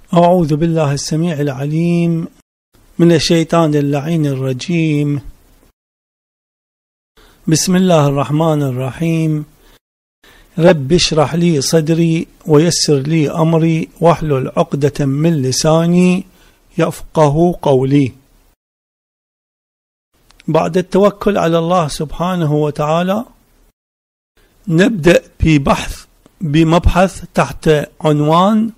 أعوذ بالله السميع العليم من الشيطان اللعين الرجيم. بسم الله الرحمن الرحيم. رب اشرح لي صدري ويسر لي أمري واحلل عقدة من لساني يفقه قولي. بعد التوكل على الله سبحانه وتعالى نبدأ بمبحث تحت عنوان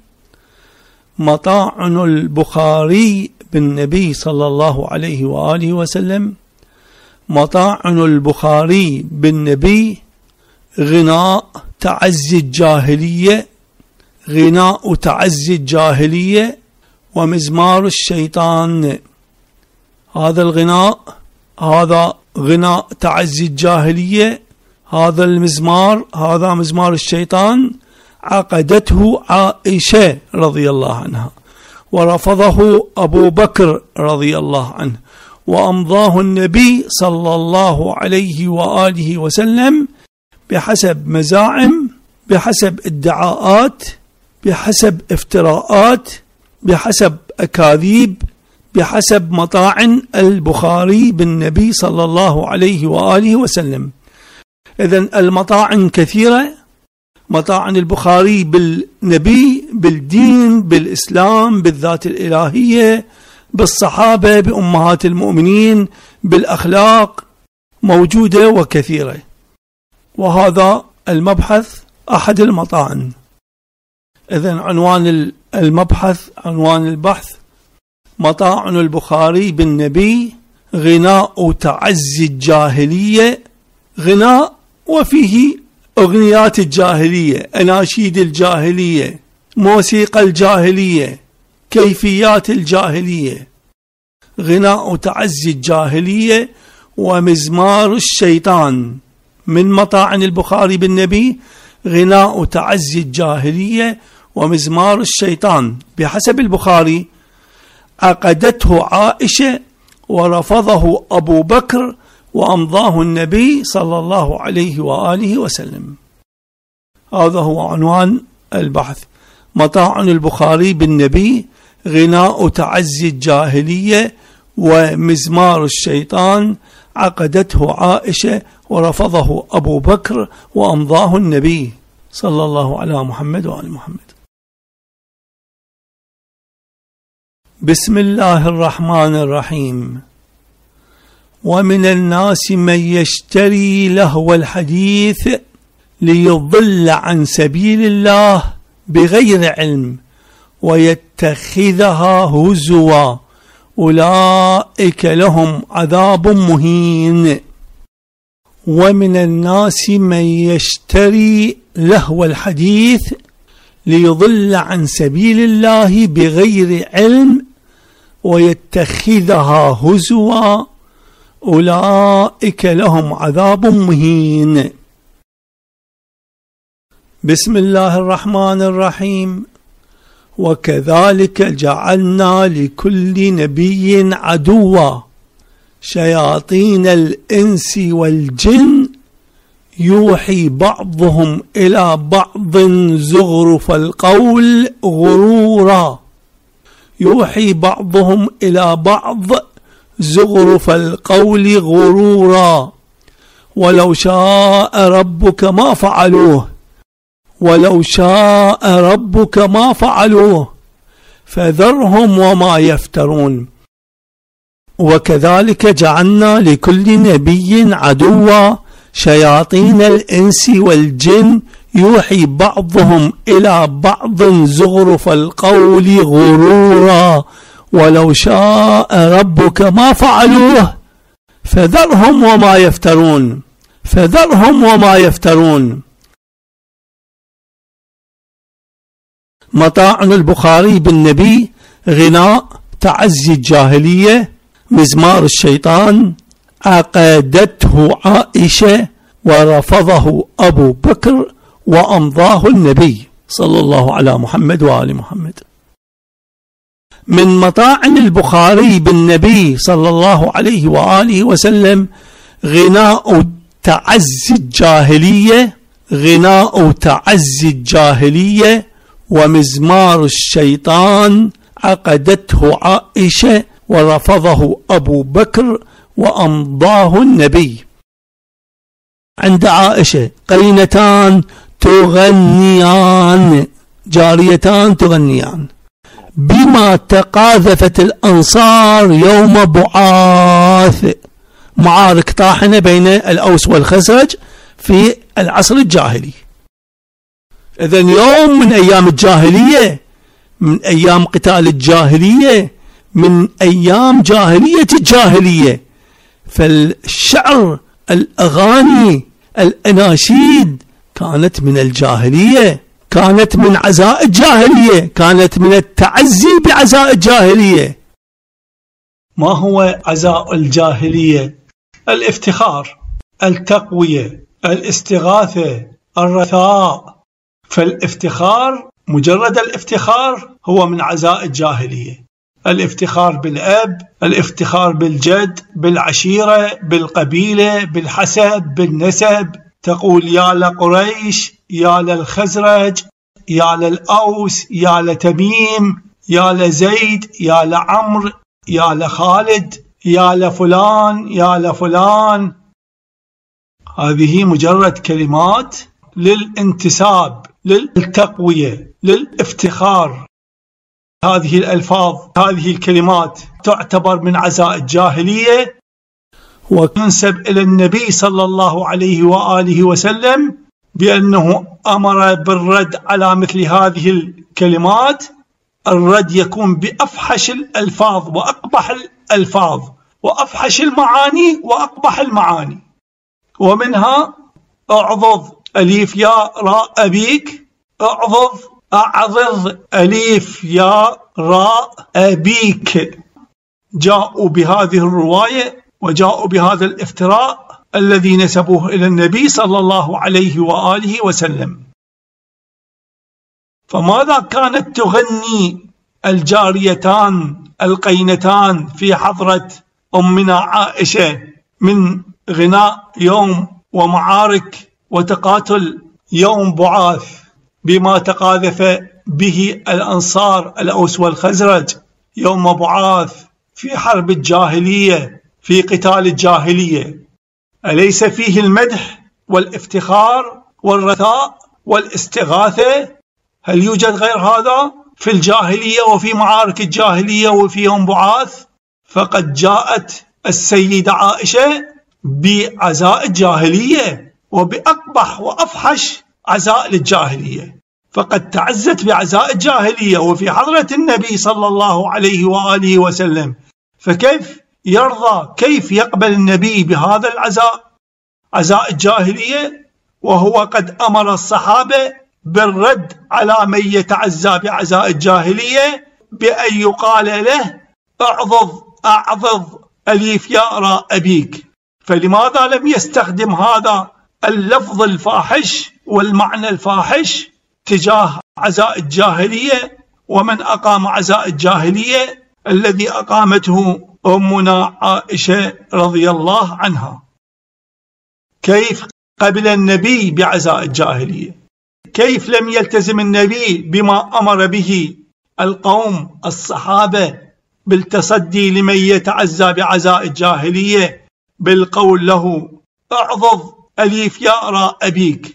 مطاعن البخاري بالنبي صلى الله عليه وآله وسلم. مطاعن البخاري بالنبي غناء تعزي الجاهلية، غناء تعزي الجاهلية ومزمار الشيطان. هذا الغناء هذا غناء تعزي الجاهلية، هذا المزمار هذا مزمار الشيطان. عقدته عائشة رضي الله عنها، ورفضه أبو بكر رضي الله عنه، وأمضاه النبي صلى الله عليه وآله وسلم بحسب مزاعم، بحسب ادعاءات، بحسب افتراءات، بحسب أكاذيب، بحسب مطاعن البخاري بالنبي صلى الله عليه وآله وسلم. إذن المطاعن كثيرة، مطاعن البخاري بالنبي، بالدين، بالإسلام، بالذات الإلهية، بالصحابة، بأمهات المؤمنين، بالأخلاق، موجودة وكثيرة. وهذا المبحث أحد المطاعن. إذن عنوان المبحث، عنوان البحث: مطاعن البخاري بالنبي غناء تعزي الجاهلية. غناء وفيه أغنيات الجاهلية، أناشيد الجاهلية، موسيقى الجاهلية، كيفيات الجاهلية. غناء تعزي الجاهلية ومزمار الشيطان. من مطاعن البخاري بالنبي غناء تعزي الجاهلية ومزمار الشيطان. بحسب البخاري عقدته عائشة ورفضه أبو بكر وأمضاه النبي صلى الله عليه وآله وسلم. هذا هو عنوان البحث: مطاعن البخاري بالنبي غناء تعزي الجاهلية ومزمار الشيطان. عقدته عائشة ورفضه أبو بكر وأمضاه النبي صلى الله على محمد وآل محمد. بسم الله الرحمن الرحيم. ومن الناس من يشتري لهو الحديث ليضل عن سبيل الله بغير علم ويتخذها هزوا أولئك لهم عذاب مهين. ومن الناس من يشتري لهو الحديث ليضل عن سبيل الله بغير علم ويتخذها هزوا أولئك لهم عذاب مهين. بسم الله الرحمن الرحيم. وكذلك جعلنا لكل نبي عدوا شياطين الإنس والجن يوحي بعضهم إلى بعض زخرف القول غرورا. يوحي بعضهم إلى بعض زخرف القول غرورا ولو شاء ربك ما فعلوه، ولو شاء ربك ما فعلوه فذرهم وما يفترون. وكذلك جعلنا لكل نبي عدوا شياطين الإنس والجن يوحي بعضهم إلى بعض زخرف القول غرورا ولو شاء ربك ما فعلوه فذرهم وما يفترون. فذرهم وما يفترون. مطاعن البخاري بالنبي غناء تعزي الجاهلية، مزمار الشيطان. عقدته عائشة ورفضه أبو بكر وأمضاه النبي صلى الله على محمد وآل محمد. من مطاعن البخاري بالنبي صلى الله عليه وآله وسلم غناء تعزي الجاهلية، غناء تعزي الجاهلية ومزمار الشيطان عقدته عائشة ورفضه أبو بكر وأمضاه النبي. عند عائشة قينتان تغنيان، جاريتان تغنيان، بما تقاذفت الأنصار يوم بعاث، معارك طاحنة بين الأوس والخزرج في العصر الجاهلي. إذن يوم من أيام الجاهلية، من أيام قتال الجاهلية، من أيام جاهلية الجاهلية. فالشعر، الأغاني، الأناشيد كانت من الجاهلية، كانت من عزاء الجاهلية، كانت من التعزي بعزاء الجاهلية. ما هو عزاء الجاهلية؟ الافتخار، التقوية، الاستغاثة، الرثاء. فالافتخار، مجرد الافتخار هو من عزاء الجاهلية. الافتخار بالأب، الافتخار بالجد، بالعشيرة، بالقبيلة، بالحسب، بالنسب. تقول يا لقريش، يا للخزرج، يا للأوس، يا لتميم، يا لزيد، يا لعمر، يا لخالد، يا لفلان، يا لفلان. هذه مجرد كلمات للانتساب، للتقوية، للافتخار. هذه الألفاظ، هذه الكلمات تعتبر من عزاء الجاهلية، وتنسب إلى النبي صلى الله عليه وآله وسلم بأنه أمر بالرد على مثل هذه الكلمات. الرد يكون بأفحش الألفاظ وأقبح الألفاظ وأفحش المعاني وأقبح المعاني. ومنها اعضض أليف يا راء أبيك، اعضض، أعضض أليف يا راء أبيك. جاءوا بهذه الرواية وجاءوا بهذا الافتراء الذي نسبوه إلى النبي صلى الله عليه وآله وسلم. فماذا كانت تغني الجاريتان القينتان في حضرة أمنا عائشة من غناء يوم ومعارك وتقاتل يوم بعاث بما تقاذف به الأنصار الأوس والخزرج يوم بعاث في حرب الجاهلية، في قتال الجاهلية؟ أليس فيه المدح والافتخار والرثاء والاستغاثة؟ هل يوجد غير هذا في الجاهلية وفي معارك الجاهلية وفي يوم بعاث؟ فقد جاءت السيدة عائشة بعزاء الجاهلية وبأقبح وأفحش عزاء للجاهلية، فقد تعزت بعزاء الجاهلية وفي حضرة النبي صلى الله عليه وآله وسلم. فكيف يرضى، كيف يقبل النبي بهذا العزاء، عزاء الجاهلية، وهو قد أمر الصحابة بالرد على من يتعزى بعزاء الجاهلية بأن يقال له اعضض، أعضض أليف يا راء أبيك؟ فلماذا لم يستخدم هذا اللفظ الفاحش والمعنى الفاحش تجاه عزاء الجاهلية ومن أقام عزاء الجاهلية الذي أقامته أمنا عائشة رضي الله عنها؟ كيف قبل النبي بعزاء الجاهلية؟ كيف لم يلتزم النبي بما أمر به القوم الصحابة بالتصدي لمن يتعزى بعزاء الجاهلية بالقول له اعضض أليف يا راء أبيك؟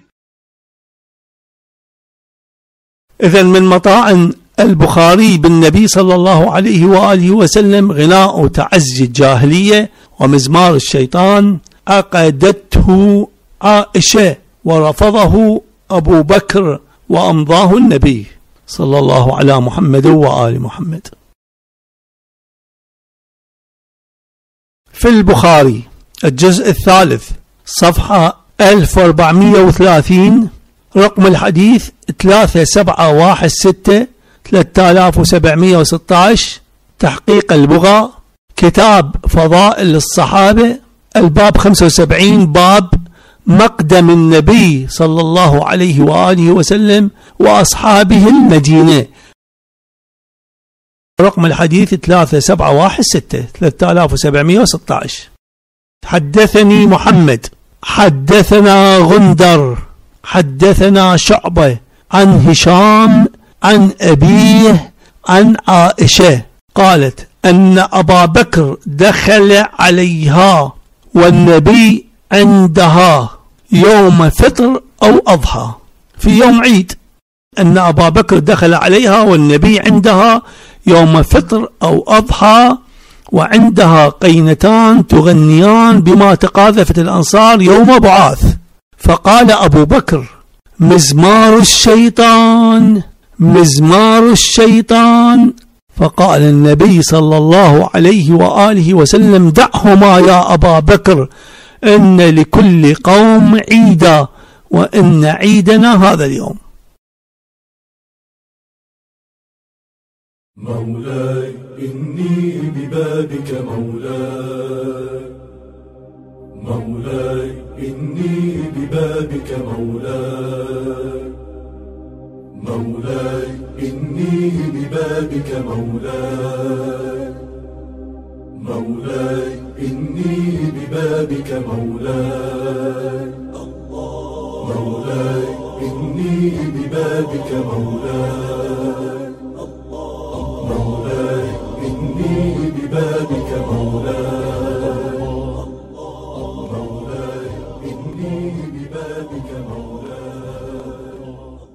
إذن من مطاعن البخاري بالنبي صلى الله عليه وآله وسلم غناء تعزي الجاهلية ومزمار الشيطان عقدته عائشة ورفضه أبو بكر وأمضاه النبي صلى الله على محمد وآل محمد. في البخاري الجزء الثالث صفحة 1430 رقم الحديث 3716 3716 تحقيق البغاء كتاب فضائل الصحابة الباب 75 باب مقدم النبي صلى الله عليه وآله وسلم وأصحابه المدينة رقم الحديث 3716 3716. حدثني محمد حدثنا غندر حدثنا شعبة عن هشام عن أبيه عن عائشة قالت أن أبا بكر دخل عليها والنبي عندها يوم فطر أو أضحى، في يوم عيد، أن أبا بكر دخل عليها والنبي عندها يوم فطر أو أضحى، وعندها قينتان تغنيان بما تقاذفت الأنصار يوم بعاث. فقال أبو بكر: مزمار الشيطان، مزمار الشيطان. فقال النبي صلى الله عليه وآله وسلم: دعهما يا أبا بكر، إن لكل قوم عيدا، وإن عيدنا هذا اليوم. مولاي إني ببابك مولاي، مولاي إني ببابك مولاي، مولاي إني ببابك مولاي، مولاي إني ببابك مولاي، مولاي إني ببابك مولاي، مولاي إني ببابك مولاي، مولاي إني ببابك مولاي.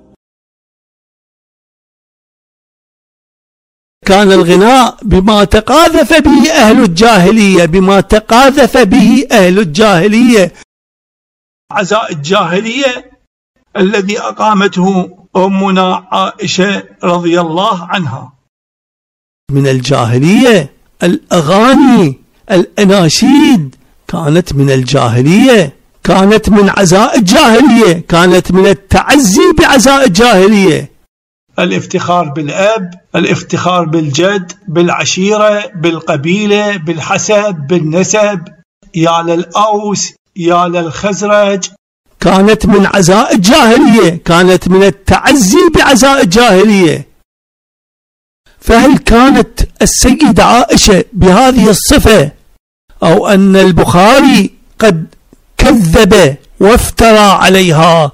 كان الغناء بما تقاذف به أهل الجاهلية، بما تقاذف به أهل الجاهلية، عزاء الجاهلية الذي أقامته أمنا عائشة رضي الله عنها. من الجاهلية الأغاني، الأناشيد كانت من الجاهلية، كانت من عزاء الجاهلية، كانت من التعزي بعزاء الجاهلية. الافتخار بالأب، الافتخار بالجد، بالعشيرة، بالقبيلة، بالحسب، بالنسب، يا للأوس يا للخزرج، كانت من عزاء الجاهلية، كانت من التعزي بعزاء الجاهلية. فهل كانت السيدة عائشة بهذه الصفة، أو أن البخاري قد كذب وافترى عليها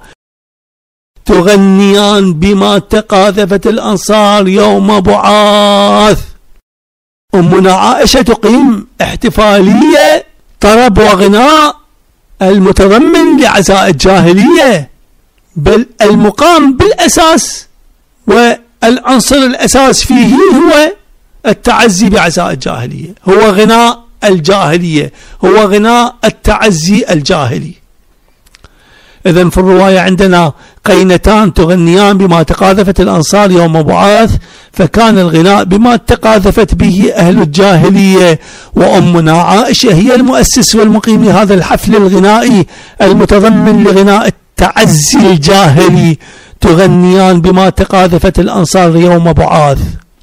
تغنيان بما تقاذفت الأنصار يوم بعاث؟ أمنا عائشة تقيم احتفالية طرب وغناء المتضمن لعزاء الجاهلية، بل المقام بالأساس والعنصر الأساس فيه هو التعزي بعزاء الجاهلية، هو غناء الجاهلية، هو غناء التعزي الجاهلي. إذن في الرواية عندنا قينتان تغنيان بما تقاذفت الأنصار يوم بعاث، فكان الغناء بما تقاذفت به أهل الجاهلية، وأمنا عائشة هي المؤسس والمقيم لهذا الحفل الغنائي المتضمن لغناء التعزي الجاهلي، تغنيان بما تقاذفت الأنصار يوم بعاث.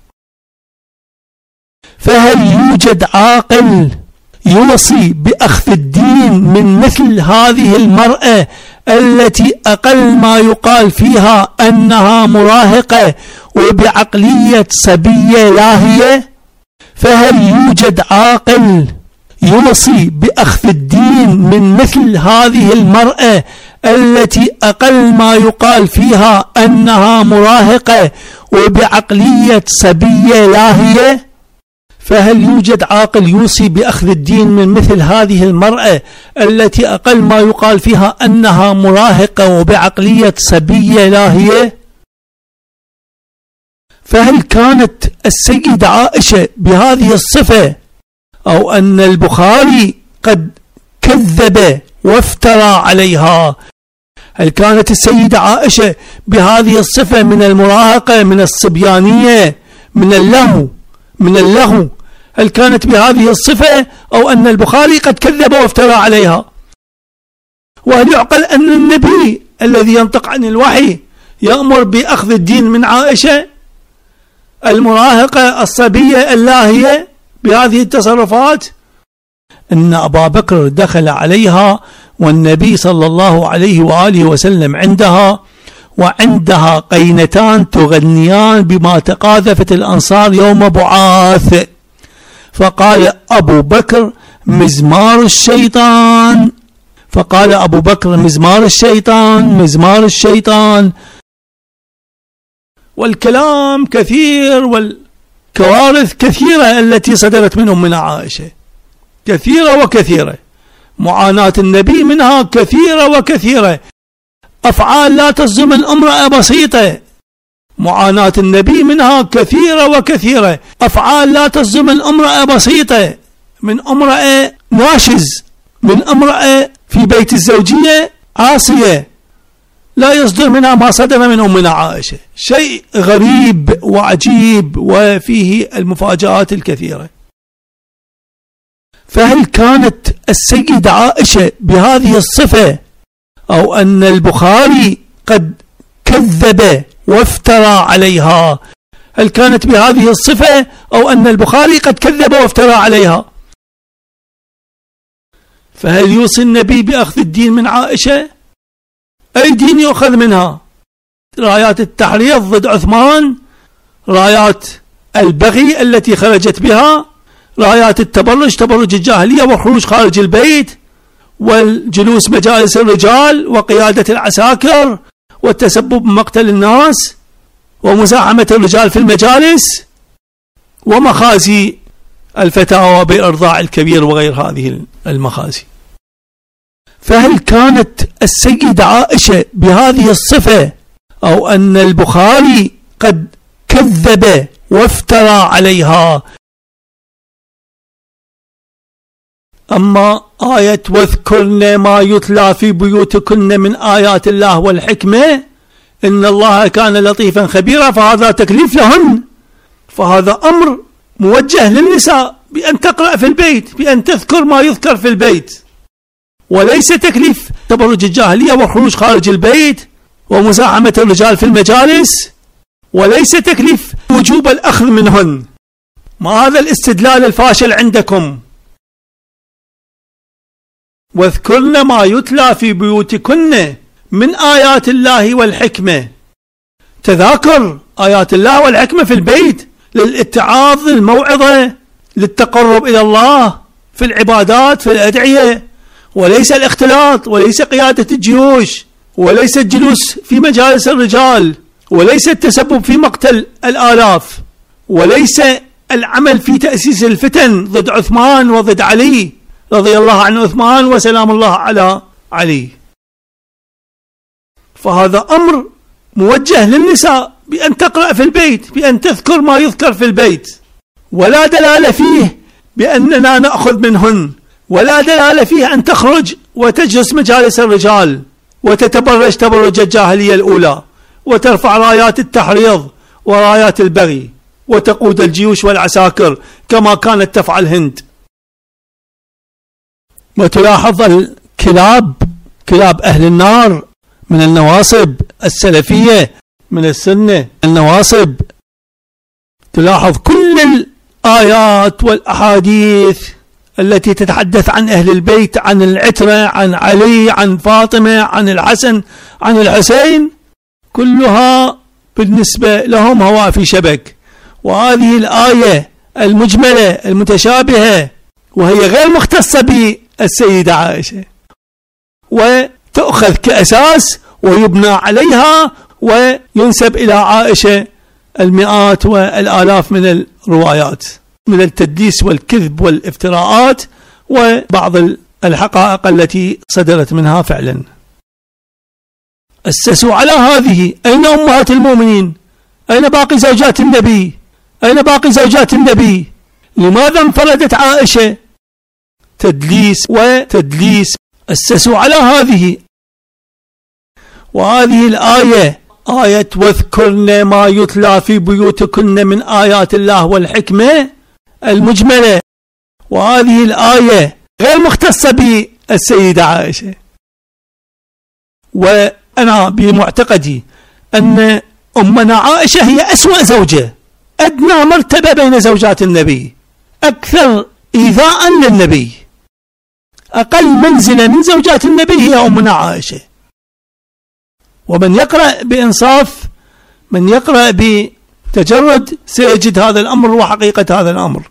فهل يوجد عاقل يوصي بأخذ الدين من مثل هذه المرأة التي أقل ما يقال فيها أنها مراهقة وبعقلية صبية لاهية؟ فهل يوجد عاقل يوصي بأخذ الدين من مثل هذه المرأة التي أقل ما يقال فيها أنها مراهقة وبعقلية صبية لاهية؟ فهل يوجد عاقل يوصي بأخذ الدين من مثل هذه المرأة التي أقل ما يقال فيها أنها مراهقة وبعقلية صبية لاهية؟ فهل كانت السيدة عائشة بهذه الصفة، أو أن البخاري قد كذب وافترى عليها؟ هل كانت السيدة عائشة بهذه الصفة من المراهقة، من الصبيانية، من اللهو، هل كانت بهذه الصفة، أو أن البخاري قد كذب وافترى عليها؟ وهل يعقل أن النبي الذي ينطق عن الوحي يأمر بأخذ الدين من عائشة المراهقة الصبية اللاهية بهذه التصرفات؟ أن أبا بكر دخل عليها والنبي صلى الله عليه وآله وسلم عندها، وعندها قينتان تغنيان بما تقاذفت الأنصار يوم بعاث. فقال أبو بكر: مزمار الشيطان. فقال أبو بكر: مزمار الشيطان، مزمار الشيطان. والكلام كثير والكوارث كثيرة التي صدرت من أمنا عائشة، كثيرة وكثيرة. معاناة النبي منها كثيرة وكثيرة، أفعال لا تصدر من امرأة بسيطة. معاناة النبي منها كثيرة وكثيرة، أفعال لا تصدر من امرأة بسيطة، من امرأة ناشز، من امرأة في بيت الزوجية عاصية، لا يصدر منها ما صدر من أمنا عائشة. شيء غريب وعجيب وفيه المفاجآت الكثيرة. فهل كانت السيدة عائشة بهذه الصفة، أو أن البخاري قد كذب وافترى عليها؟ هل كانت بهذه الصفة، أو أن البخاري قد كذب وافترى عليها؟ فهل يوصي النبي بأخذ الدين من عائشة؟ أي دين يؤخذ منها؟ رايات التحريض ضد عثمان، رايات البغي التي خرجت بها، رايات التبرج، تبرج الجاهلية والخروج خارج البيت، والجلوس مجالس الرجال، وقيادة العساكر، والتسبب بمقتل الناس، ومزاحمة الرجال في المجالس، ومخازي الفتاوى بإرضاع الكبير وغير هذه المخازي. فهل كانت السيدة عائشة بهذه الصفة، أو أن البخاري قد كذب وافترى عليها؟ أما آية واذكرن ما يتلى في بيوتكن من آيات الله والحكمة إن الله كان لطيفا خبيرا، فهذا تكليف لهن، فهذا أمر موجه للنساء بأن تقرأ في البيت، بأن تذكر ما يذكر في البيت، وليس تكليف تبرج الجاهلية والخروج خارج البيت ومزاحمة الرجال في المجالس، وليس تكليف وجوب الأخذ منهن. ما هذا الاستدلال الفاشل عندكم؟ واذكرن ما يتلى في بيوتكن من آيات الله والحكمة. تذاكر آيات الله والحكمة في البيت للاتعاظ، للموعظة، للتقرب إلى الله في العبادات، في الأدعية، وليس الاختلاط، وليس قيادة الجيوش، وليس الجلوس في مجالس الرجال، وليس التسبب في مقتل الآلاف، وليس العمل في تأسيس الفتن ضد عثمان وضد علي رضي الله عن عثمان وسلام الله على علي. فهذا أمر موجه للنساء بأن تقرأ في البيت، بأن تذكر ما يذكر في البيت، ولا دلالة فيه بأننا نأخذ منهن، ولا دلالة فيه أن تخرج وتجلس مجالس الرجال وتتبرج تبرج الجاهلية الأولى، وترفع رايات التحريض ورايات البغي، وتقود الجيوش والعساكر كما كانت تفعل هند. وتلاحظ الكلاب، كلاب أهل النار من النواصب السلفية، من السنة النواصب، تلاحظ كل الآيات والأحاديث التي تتحدث عن أهل البيت، عن العترة، عن علي، عن فاطمة، عن الحسن، عن الحسين، كلها بالنسبة لهم هواء في شبك. وهذه الآية المجملة المتشابهة وهي غير مختصة بالسيدة عائشة، وتأخذ كأساس ويبنى عليها وينسب إلى عائشة المئات والآلاف من الروايات، من التدليس والكذب والافتراءات وبعض الحقائق التي صدرت منها فعلا. أسسوا على هذه. أين أمهات المؤمنين؟ أين باقي زوجات النبي؟ أين باقي زوجات النبي؟ لماذا انفردت عائشة؟ تدليس وتدليس. أسسوا على هذه. وهذه الآية آية واذكرن ما يتلى في بيوتكن من آيات الله والحكمة المجملة، وهذه الآية غير مختصة بالسيدة عائشة. وأنا بمعتقدي أن أمنا عائشة هي أسوأ زوجة، أدنى مرتبة بين زوجات النبي، أكثر إيذاء للنبي، أقل منزلة من زوجات النبي هي أمنا عائشة. ومن يقرأ بإنصاف، من يقرأ بتجرد، سيجد هذا الأمر وحقيقة هذا الأمر.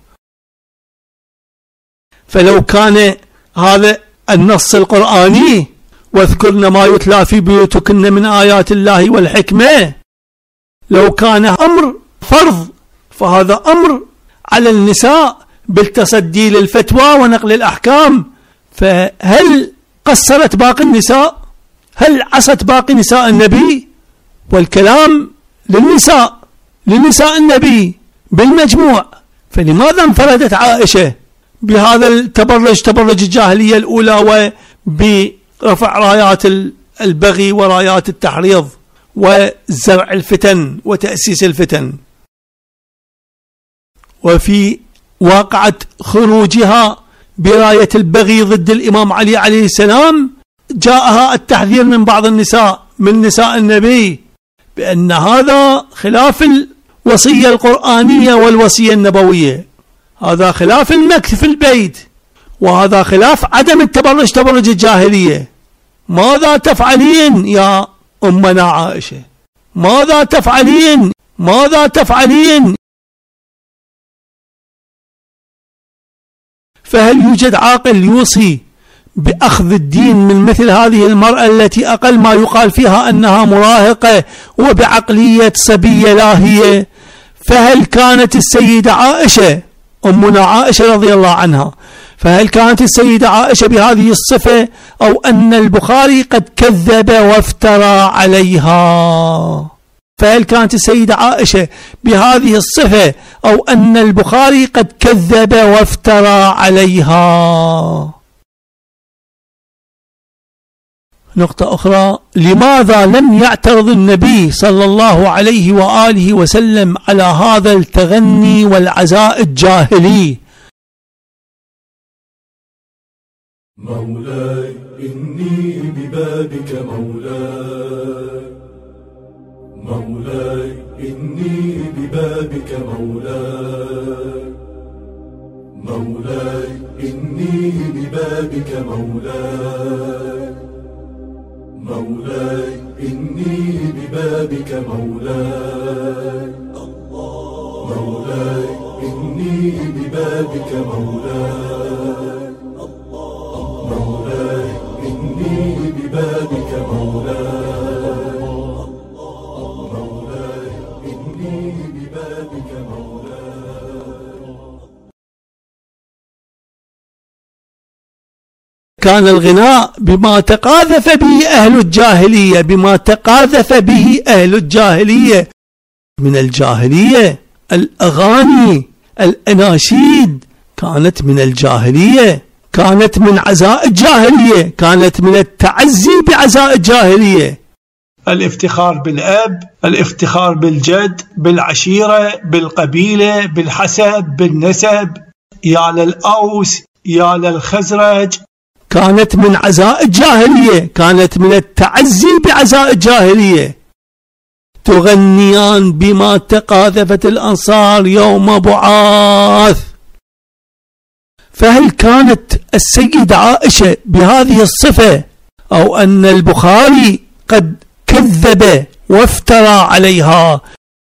فلو كان هذا النص القرآني واذكرن ما يتلى في بيوتكن من آيات الله والحكمة لو كان أمر فرض فهذا أمر على النساء بالتصدي للفتوى ونقل الأحكام، فهل قصرت باقي النساء؟ هل عصت باقي نساء النبي؟ والكلام لنساء النبي بالمجموع. فلماذا انفردت عائشة بهذا التبرج، تبرج الجاهلية الأولى، وبرفع رايات البغي ورايات التحريض وزرع الفتن وتأسيس الفتن؟ وفي واقعة خروجها براية البغي ضد الإمام علي عليه السلام جاءها التحذير من بعض النساء من نساء النبي بأن هذا خلاف الوصية القرآنية والوصية النبوية، هذا خلاف المكث في البيت، وهذا خلاف عدم التبرج تبرج الجاهلية. ماذا تفعلين يا أمنا عائشة؟ ماذا تفعلين؟ فهل يوجد عاقل يوصي بأخذ الدين من مثل هذه المرأة التي أقل ما يقال فيها أنها مراهقة وبعقلية صبية لاهية؟ فهل كانت السيدة عائشة أمنا عائشة رضي الله عنها، فهل كانت السيدة عائشة بهذه الصفة، أو أن البخاري قد كذب وافترى عليها؟ فهل كانت السيدة عائشة بهذه الصفة، أو أن البخاري قد كذب وافترى عليها؟ نقطة أخرى: لماذا لم يعترض النبي صلى الله عليه وآله وسلم على هذا التغني والعزاء الجاهلي؟ مولاي إني ببابك مولاي، مولاي إني ببابك مولاي، مولاي إني ببابك مولاي، مولاي إني ببابك مولاي، مولاي إني ببابك مولاي، مولاي إني ببابك مولاي، مولاي إني ببابك مولاي. كان الغناء بما تقاذف به أهل الجاهلية، من الجاهلية. الأغاني الأناشيد كانت من الجاهلية، كانت من عزاء الجاهلية، كانت من التعزي بعزاء الجاهلية. الافتخار بالأب، الافتخار بالجد، بالعشيرة، بالقبيلة، بالحسب، بالنسب، يا للأوس يا للخزرج، كانت من عزاء الجاهلية، كانت من التعزي بعزاء الجاهلية. تغنيان بما تقاذفت الأنصار يوم بعاث. فهل كانت السيدة عائشة بهذه الصفة، أو أن البخاري قد كذب وافترى عليها؟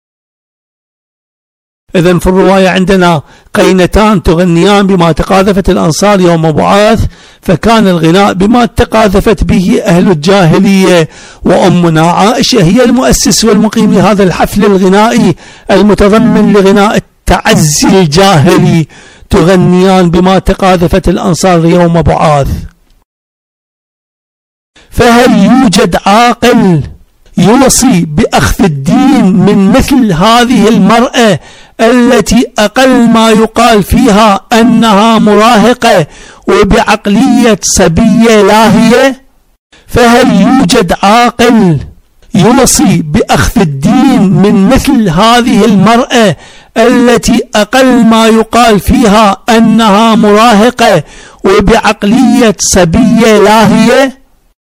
إذن في الرواية عندنا قينتان تغنيان بما تقاذفت الأنصار يوم بعاث، فكان الغناء بما تقاذفت به أهل الجاهلية، وأمنا عائشة هي المؤسس والمقيم لهذا الحفل الغنائي المتضمن لغناء التعزي الجاهلي. تغنيان بما تقاذفت الأنصار يوم بعاث. فهل يوجد عاقل يوصي بأخذ الدين من مثل هذه المرأة التي أقل ما يقال فيها أنها مراهقة وبعقلية صبية لاهية؟ فهل يوجد عاقل يوصي بأخذ الدين من مثل هذه المرأة التي أقل ما يقال فيها أنها مراهقة وبعقلية صبية لاهية؟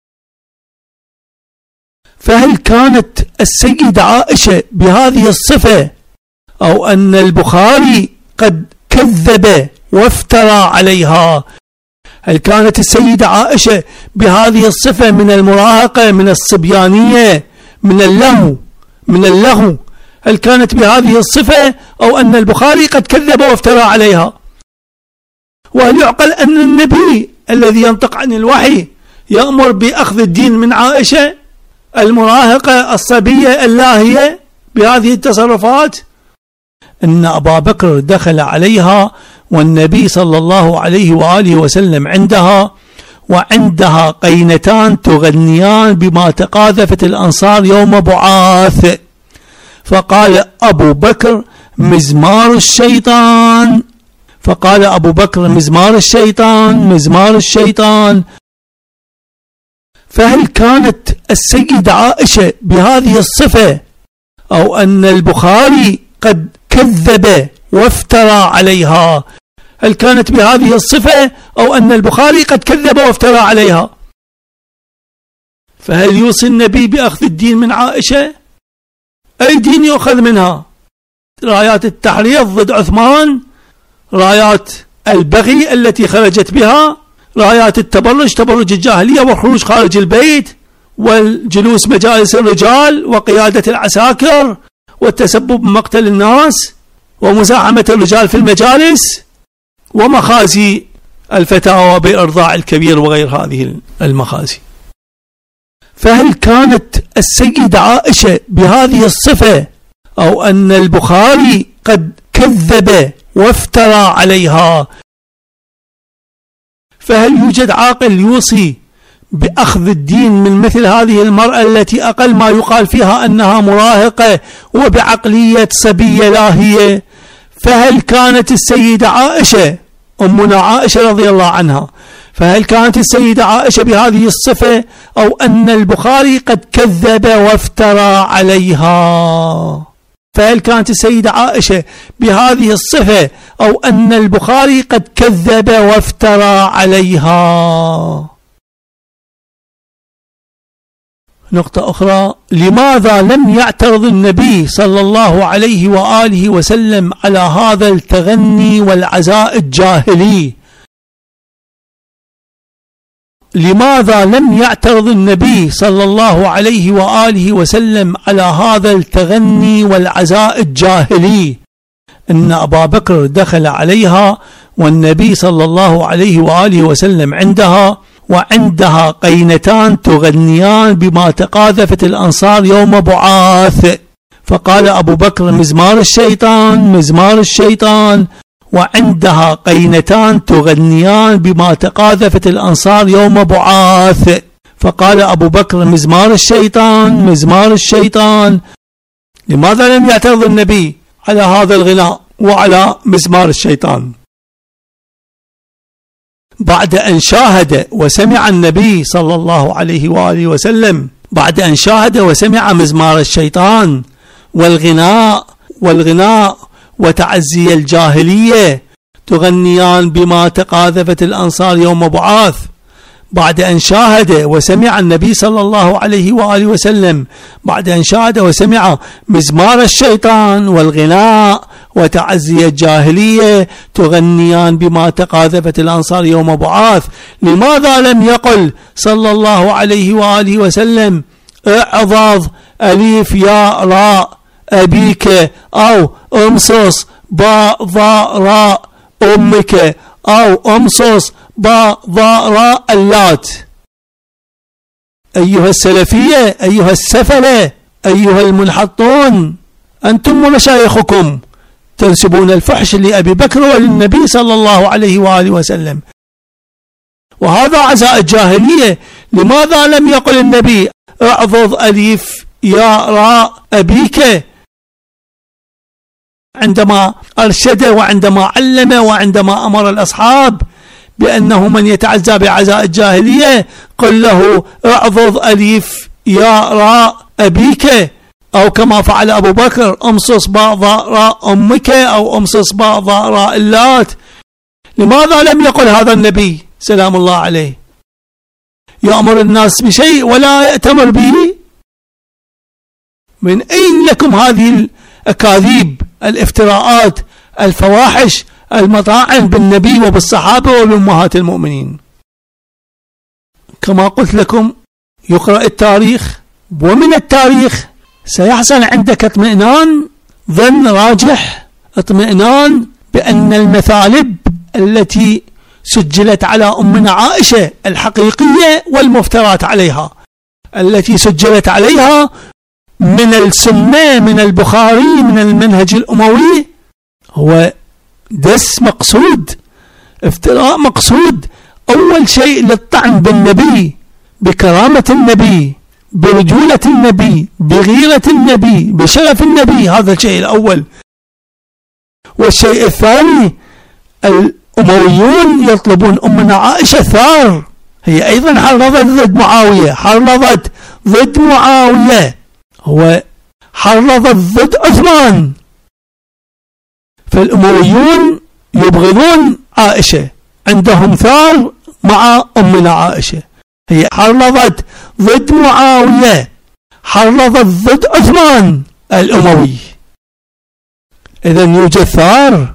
فهل كانت السيدة عائشة بهذه الصفة، أو أن البخاري قد كذب وافترى عليها؟ هل كانت السيدة عائشة بهذه الصفة من المراهقة، من الصبيانية، من اللهو؟ هل كانت بهذه الصفة، أو أن البخاري قد كذب وافترى عليها؟ وهل يعقل أن النبي الذي ينطق عن الوحي يأمر بأخذ الدين من عائشة المراهقة الصبية اللاهية بهذه التصرفات؟ أن أبا بكر دخل عليها والنبي صلى الله عليه وآله وسلم عندها، وعندها قينتان تغنيان بما تقاذفت الأنصار يوم بعاث، فقال أبو بكر مزمار الشيطان، فقال أبو بكر مزمار الشيطان مزمار الشيطان. فهل كانت السيدة عائشة بهذه الصفة، أو أن البخاري قد كذب وافترى عليها؟ هل كانت بهذه الصفة، أو أن البخاري قد كذب وافترى عليها؟ فهل يوصي النبي بأخذ الدين من عائشة؟ أي دين يؤخذ منها؟ رايات التحريض ضد عثمان، رايات البغي التي خرجت بها، رايات التبرج، تبرج الجاهلية والخروج خارج البيت، والجلوس مجالس الرجال، وقيادة العساكر، والتسبب بمقتل الناس، ومزاحمة الرجال في المجالس، ومخازي الفتاوى بإرضاع الكبير وغير هذه المخازي. فهل كانت السيدة عائشة بهذه الصفة، أو أن البخاري قد كذب وافترى عليها؟ فهل يوجد عاقل يوصي بأخذ الدين من مثل هذه المرأة التي أقل ما يقال فيها أنها مراهقة وبعقلية صبية لاهية؟ فهل كانت السيدة عائشة أمنا عائشة رضي الله عنها، فهل كانت السيدة عائشة بهذه الصفة، أو أن البخاري قد كذب وافترى عليها؟ فهل كانت السيدة عائشة بهذه الصفة، أو أن البخاري قد كذب وافترى عليها؟ نقطة أخرى: لماذا لم يعترض النبي صلى الله عليه وآله وسلم على هذا التغني والعزاء الجاهلي؟ لماذا لم يعترض النبي صلى الله عليه وآله وسلم على هذا التغني والعزاء الجاهلي؟ إن أبا بكر دخل عليها والنبي صلى الله عليه وآله وسلم عندها، وعندها قينتان تغنيان بما تقاذفت الأنصار يوم بعاث، فقال أبو بكر مزمار الشيطان مزمار الشيطان. وعندها قينتان تغنيان بما تقاذفت الأنصار يوم بعاث، فقال أبو بكر مزمار الشيطان مزمار الشيطان. لماذا لم يعترض النبي على هذا الغناء وعلى مزمار الشيطان؟ بعد أن شاهد وسمع النبي صلى الله عليه وآله وسلم، بعد أن شاهد وسمع مزمار الشيطان والغناء وتعزي الجاهلية تغنيان بما تقاذفت الأنصار يوم بعاث، بعد أن شاهد وسمع النبي صلى الله عليه وآله وسلم، بعد أن شاهد وسمع مزمار الشيطان والغناء وتعزي الجاهلية تغنيان بما تقاذفت الأنصار يوم بعاث، لماذا لم يقل صلى الله عليه وآله وسلم اعضض أليف ياء راء أبيك، أو امصص باء ضاء راء أمك، أو امصص باء ضاء راء اللات؟ أيها السلفية، أيها السفلة، أيها المنحطون، أنتم ومشايخكم تنسبون الفحش لأبي بكر وللنبي صلى الله عليه وآله وسلم، وهذا عزاء الجاهلية. لماذا لم يقل النبي اعضض أليف ياء راء أبيك عندما أرشد وعندما علم وعندما أمر الأصحاب بأنه من يتعزى بعزاء الجاهلية قل له اعضض أليف ياء راء أبيك، أو كما فعل أبو بكر امصص باء ضاء راء أمك، أو امصص باء ضاء راء اللات؟ لماذا لم يقل هذا النبي سلام الله عليه؟ يأمر الناس بشيء ولا يأتمر به؟ من أين لكم هذه الأكاذيب، الافتراءات، الفواحش، المطاعن بالنبي وبالصحابة وبأمهات المؤمنين؟ كما قلت لكم يقرأ التاريخ، ومن التاريخ سيحصل عندك اطمئنان، ظن راجح، اطمئنان بأن المثالب التي سجلت على أمنا عائشة الحقيقية والمفترات عليها التي سجلت عليها من السنة من البخاري من المنهج الأموي هو دس مقصود، افتراء مقصود. أول شيء للطعن بالنبي، بكرامة النبي، برجولة النبي، بغيرة النبي، بشرف النبي، هذا الشيء الأول. والشيء الثاني الأمويون يطلبون أمنا عائشة ثار، هي أيضا حرضت ضد معاوية، حرضت ضد معاوية، هو حرضت ضد عثمان. فالأمويون يبغضون عائشة، عندهم ثار مع أمنا عائشة، هي حرضت ضد معاوية، حرضت ضد عثمان الأموي، إذن يوجد ثار.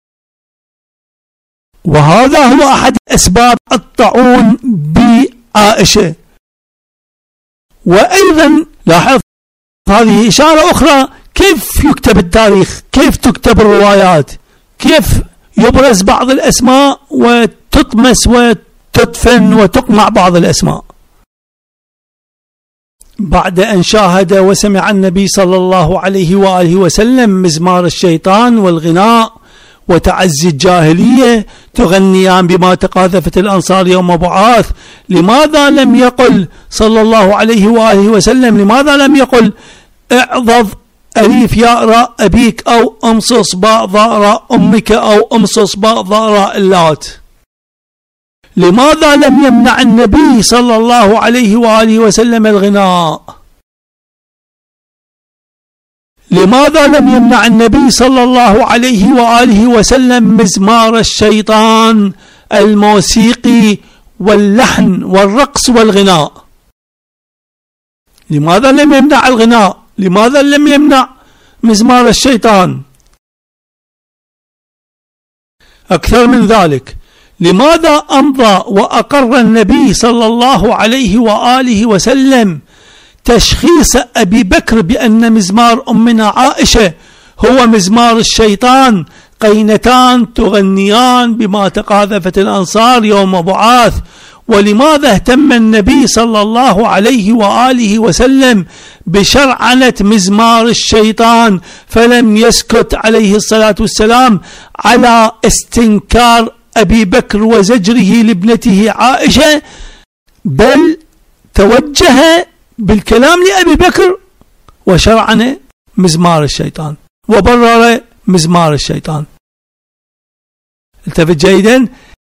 وهذا هو أحد أسباب الطاعون بعائشة. وأيضا لاحظ هذه إشارة أخرى، كيف يكتب التاريخ، كيف تكتب الروايات، كيف يبرز بعض الأسماء وتطمس وتدفن وتقمع بعض الأسماء. بعد أن شاهد وسمع النبي صلى الله عليه وآله وسلم مزمار الشيطان والغناء وتعزي الجاهلية تغنيان بما تقاذفت الأنصار يوم بعاث، لماذا لم يقل صلى الله عليه وآله وسلم، لماذا لم يقل اعضض أليف ياء راء أبيك، أو أمصص باء ضاء راء أمك، أو أمصص باء ضاء راء اللات؟ لماذا لم يمنع النبي صلى الله عليه وآله وسلم الغناء؟ لماذا لم يمنع النبي صلى الله عليه وآله وسلم مزمار الشيطان الموسيقي واللحن والرقص والغناء؟ لماذا لم يمنع الغناء؟ لماذا لم يمنع مزمار الشيطان؟ أكثر من ذلك، لماذا أمضى وأقر النبي صلى الله عليه وآله وسلم تشخيص أبي بكر بأن مزمار أمنا عائشة هو مزمار الشيطان، قينتان تغنيان بما تقاذفت الأنصار يوم بعاث؟ ولماذا اهتم النبي صلى الله عليه وآله وسلم بشرعنة مزمار الشيطان، فلم يسكت عليه الصلاة والسلام على استنكار أبي بكر وزجره لابنته عائشة، بل توجه بالكلام لأبي بكر وشرعن مزمار الشيطان وبرر مزمار الشيطان؟ التفت جيدا.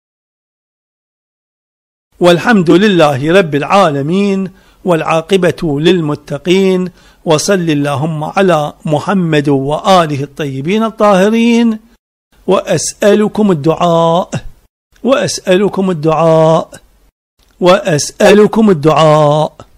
والحمد لله رب العالمين، والعاقبة للمتقين، وصل اللهم على محمد وآله الطيبين الطاهرين. وأسألكم الدعاء، وأسألكم الدعاء، وأسألكم الدعاء.